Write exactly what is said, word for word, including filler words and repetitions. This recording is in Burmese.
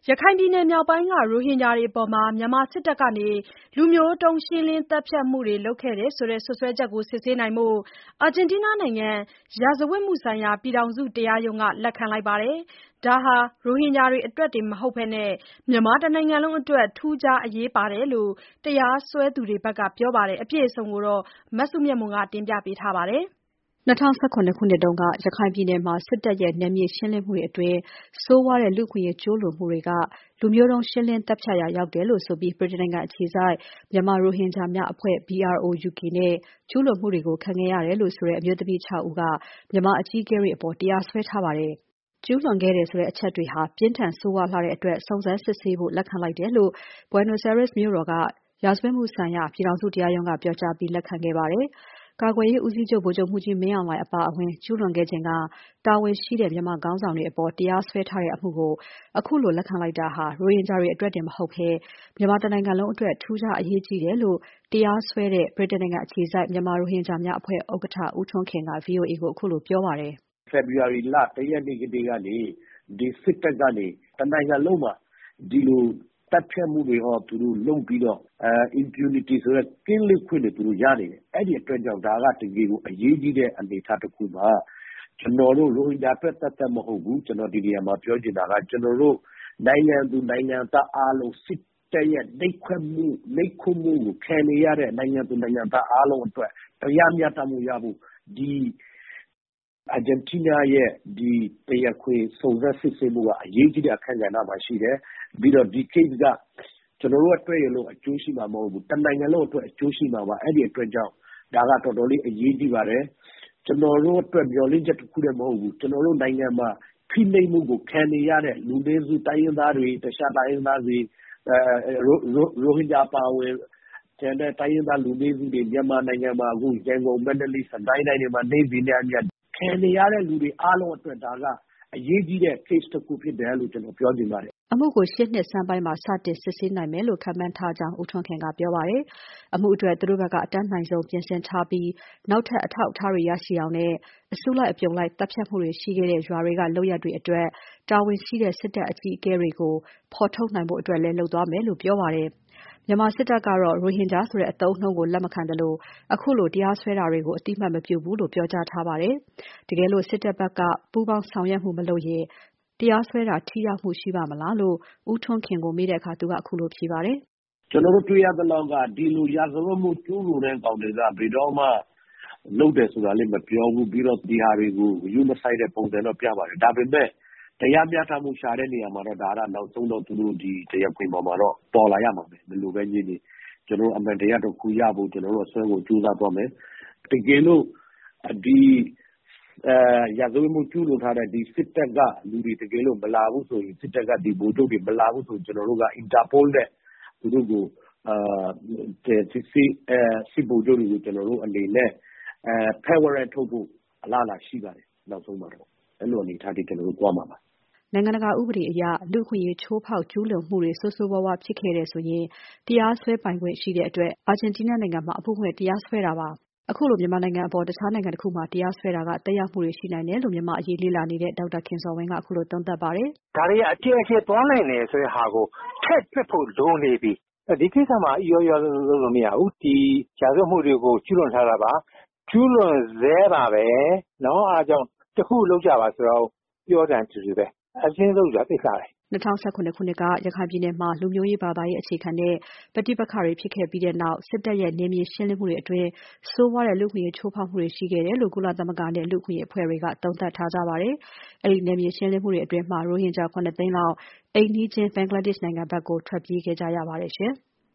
ရခိုင်ပြည်နယ်မြောက်ပိုင်းက ရိုဟင်ဂျာတွေအပေါ် မြန်မာစစ်တပ်က လူမျိုးတုံးရှင်းလင်းသတ်ဖြတ်မှုတွေလုပ်ခဲ့တယ်ဆိုတဲ့ စွပ်စွဲချက်ကို စစ်ဆေးနိုင်ဖို့ အာဂျင်တီးနားနိုင်ငံ ရာဇဝတ်မှုဆိုင်ရာ ပြည်ထောင်စုတရားရုံးက လက်ခံလိုက်ပါတယ်။ ဒါဟာ ရိုဟင်ဂျာတွေအတွက်တင်မဟုတ်ဘဲ မြန်မာတနိုင်ငံလုံးအတွက် ထူးခြားအရေးပါတယ်လို့ တရားစွဲသူတွေဘက်ကပြောပါတယ်။ အပြည့်အစုံကို မစုမြတ်မွန်က တင်ပြထားပါတယ်။ ၂၀၁၇ ခုနှစ်တုန်းက ရခိုင်ပြည်နယ်မှာ စစ်တပ်ရဲ့ နယ်မြေရှင်းလင်းမှုတွေအတွင်း ဆိုးဝါးတဲ့ လူ့အခွင့်အရေးကျူးလွန်မှုတွေက လူမျိုးတုံးရှင်းလင်းသတ်ဖြတ်ရာရောက်တယ်လို့ဆိုပြီး ဗြိတိန်နိုင်ငံအခြေစိုက် မြန်မာရိုဟင်ဂျာများအဖွဲ့ ဘီ အာር အို ယူ ကေ နဲ့ ကျူးလွန်မှုတွေကို ခံခဲ့ရတယ်လို့ဆိုတဲ့ အမျိုးသမီး ခြောက် ဦးက မြန်မာအကြီးအကဲတွေအပေါ် တရားစွဲထားပါတယ်။ ကျူးလွန်ခဲ့တယ်ဆိုတဲ့အချက်တွေဟာ ပြင်းထန်ဆိုးဝါးလှတဲ့အတွက် စုံစမ်းစစ်ဆေးဖို့ လက်ခံလိုက်တယ်လို့ Buenos Aires မြို့တော်က ရာဇဝတ်မှုဆိုင်ရာ ပြည်ထောင်စုတရားရုံးက ပြောကြားပြီး လက်ခံခဲ့ပါတယ်။ ကာကွယ်ရေးဦးစီးချုပ် ဗိုလ်ချုပ်မှူးကြီးမင်းအောင်လှိုင်အပါအဝင် ကျူးလွန်ခဲ့ချိန်က တာဝန်ရှိတဲ့ မြန်မာခေါင်းဆောင်တွေအပေါ် တရားစွဲထားတဲ့အမှုကို ခုလိုလက်ခံလိုက်တာဟာ ရိုဟင်ဂျာတွေအတွက်တင်မဟုတ်ဘဲ မြန်မာတနိုင်ငံလုံးအတွက် ထူးခြားအရေးကြီးတယ်လို့ တရားစွဲတဲ့ ဗြိတိန်နိုင်ငံအခြေစိုက် မြန်မာရိုဟင်ဂျာများအဖွဲ့ဥက္ကဋ္ဌ ဦးထွန်းခင်က ဗွီအိုအေကို ခုလိုပြောပါတယ်။ ဖေဖော်ဝါရီလ ၁ ရက်နေ့ကတည်းကနေ ဒီစစ်တပ်ကနေ တနိုင်ငံလုံးမှာ ဒီလိုသတ်ဖြတ်မှုတွေသူတို့လုပ်ပြီးတော့ impunity ဆိုတဲ့ ကင်းလွတ်ခွင့်တွေသူတို့ရနေတယ်။ အဲ့ဒီအတွက်ကြောင့်ဒါကတကယ်ကိုအရေးကြီးတဲ့အနေအထားတစ်ခုပါ။ ကျွန်တော်တို့ရိုဟင်ဂျာအတွက်သက်သက်မဟုတ်ဘူး။ ကျွန်တော်ဒီနေရာမှာပြောချင်တာက ကျွန်တော်တို့နိုင်ငံသူနိုင်ငံသားအားလုံးစစ်တပ်ရဲ့နှိပ်ကွပ်မှုနှိပ်ကွပ်မှုကိုခံနေရတဲ့နိုင်ငံသူနိုင်ငံသားအားလုံးအတွက်တရားမျှတမှုရဖို့ဒီအာဂျင်တီးနားရဲ့ဒီတရားခွင်စုံစမ်းစစ်ဆေးမှုကအရေးကြီးတဲ့အခန်းကဏ္ဍမှာရှိတယ်။ပြီးတော့ဒီ case ကကျွန်တော်တို့အတွက်ရလို့အကျိုးရှိမှာမဟုတ်ဘူး။တနိုင်ငံလုံးအတွက်အကျိုးရှိမှာပါ။အဲ့ဒီအတွက်ကြောင့်ဒါကတော်တော်လေးအရေးကြီးပါတယ်။ကျွန်တော်တို့အတွက်မျှော်လင့်ချက်တစ်ခုတည်းမဟုတ်ဘူး။ကျွန်တော်တို့နိုင်ငံမှာဖိနှိပ်မှုကိုခံနေရတဲ့လူနည်းစုတိုင်းရင်းသားတွေတခြားတိုင်းရင်းသားတွေအဲရိုဟင်ဂျာပါဝင်ကျန်တဲ့တိုင်းရင်းသားလူနည်းစုတွေမြန်မာနိုင်ငံမှာအခုရန်ကုန်မန္တလေးစကိုင်းတိုင်းတွေမှာနေပြည်တော်များခံနေရတဲ့လူတွေအားလုံးအတွက်ဒါကအရေးကြီးတဲ့ case တစ်ခုဖြစ်တယ်လို့ကျွန်တော်ပြောချင်ပါတယ်။အမှုကိုရှေ့နှစ်ဆန်းပိုင်းမှာစတင်စစ်ဆေးနိုင်မယ်လို့ခန့်မှန်းထားကြောင်းဦးထွန်းခင်ကပြောပါတယ်။အမှုအတွက်သူတို့ဘက်ကအတတ်နိုင်ဆုံးပြင်ဆင်ထားပြီးနောက်ထပ်အထောက်အထားတွေရရှိအောင်နဲ့အစုလိုက်အပြုံလိုက်တပ်ဖြတ်မှုတွေရှိခဲ့တဲ့ရွာတွေကလုပ်ရပ်တွေအတွက်တာဝန်ရှိတဲ့စစ်တပ်အကြီးအကဲတွေကိုဖော်ထုတ်နိုင်ဖို့အတွက်လည်းလုပ်သွားမယ်လို့ပြောပါတယ်။မြန်မာစစ်တပ်ကတော့ရိုဟင်ဂျာဆိုတဲ့အသုံးအနှုန်းကိုလက်မခံသလိုအခုလိုတရားစွဲတာတွေကိုအတိအမှတ်မပြုဘူးလို့ပြောကြားထားပါတယ်။တကယ်လို့စစ်တပ်ဘက်ကပူးပေါင်းဆောင်ရွက်မှုမလုပ်ရင်တရားစွဲတာထိရောက်မှုရှိပါမလားလို့ဦးထွန်းခင်ကိုမေးတဲ့အခါသူကခုလိုဖြေပါတယ်။ကျွန်တော်တို့တွေ့ရသလောက်ကဒီလိုရာဇဝတ်မှုကျူးလွန်တဲ့ကောင်တွေကဘယ်တော့မှလုပ်တယ်ဆိုတာလည်းမပြောဘူးပြီးတော့ဒီဟာတွေကိုယူမဆိုင်တဲ့ပုံစံတော့ပြပါတယ်။ဒါပေမဲ့တရားမျှတမှုရှာတဲ့နေရာမှာတော့ဒါကနောက်ဆုံးတော့သူတို့ဒီတရားခွင်ပေါ်မှာတော့ပေါ်လာရမှာပဲဘယ်လိုပဲညင်းနေကျွန်တော်တို့အမှန်တရားတစ်ခုရဖို့ကျွန်တော်တို့အစွမ်းကုန်ကြိုးစားသွားမယ်တကယ်လို့ဒီအဲရာဇဝတ်မှုကျူးလွန်ထားတဲ့ဒီစစ်တပ်ကလူတွေတကယ်လို့မလာဘူးဆိုရင်စစ်တပ်ကဒီဗိုလ်ချုပ်တွေမလာဘူးဆိုရင်ကျွန်တော်တို့က Interpol နဲ့သူတို့ကိုအာစစ်စစ်အဲစစ်ဗိုလ်ချုပ်တွေကိုကျွန်တော်တို့အနေနဲ့အဲဖက်ဝရန်ထုတ်ဖို့အလားအလာရှိပါတယ်နောက်ဆုံးမှာတော့အဲ့လိုအနေထားတွေကျွန်တော်တို့သွားမှာပါနိုင်ငံတကာဥပဒေအရလူ့အခွင့်အရေးချိုးဖောက်ကျူးလွန်မှုတွေဆိုးဆိုးဝါးဝါးဖြစ်ခဲ့တယ်ဆိုရင်တရားစွဲပိုင်ခွင့်ရှိတဲ့အတွက်အာဂျင်တီးနားနိုင်ငံမှာအမှုဖွင့်တရားစွဲတာပါအခုလိုမြန်မာနိုင်ငံအပေါ်တခြားနိုင်ငံတစ်ခုမှာတရားစွဲတာကတက်ရောက်မှုတွေရှိနိုင်တယ်လို့မြန်မာအရေးလေ့လာနေတဲ့ဒေါက်တာခင်ဇော်ဝင်းကအခုလိုသုံးသပ်ပါတယ်ဒါတွေအကျယ်ကျယ်သွားနိုင်တယ်ဆိုတဲ့ဟာကိုထည့်တွက်ဖို့လိုနေပြီဒီကိစ္စမှာရောရောလို့လို့မရဘူးဒီကြာစုမှုတွေကိုကျူးလွန်ထားတာပါကျူးလွန်ဆဲပါပဲเนาะအားကြောင့်တခုလောက်ကြပါဆိုတော့ပြောတယ်တူတူပဲအရှင်းဆုံးကြသိစားတယ်၂၀၁၇ခုနှစ်ကရခိုင်ပြည်နယ်မှာလူမျိုးရေးဘာသာရေးအခြေခံတဲ့ပဋိပက္ခတွေဖြစ်ခဲ့ပြီးတဲ့နောက်စစ်တပ်ရဲ့နယ်မြေရှင်းလင်းမှုတွေအတွင်းဆိုးဝါးတဲ့လူ့အခွင့်အရေးချိုးဖောက်မှုတွေရှိခဲ့တယ်လို့ကုလသမဂ္ဂနဲ့လူ့အခွင့်အရေးအဖွဲ့တွေကသုံးသပ်ထားကြပါတယ်။အဲဒီနယ်မြေရှင်းလင်းမှုတွေအတွင်းမှာရိုဟင်ဂျာခုနှစ်သိန်းလောက်အိမ်နီးချင်းဘင်္ဂလားဒေ့ရှ်နိုင်ငံဘက်ကိုထွက်ပြေးခဲ့ကြရပါတယ်ရှင်။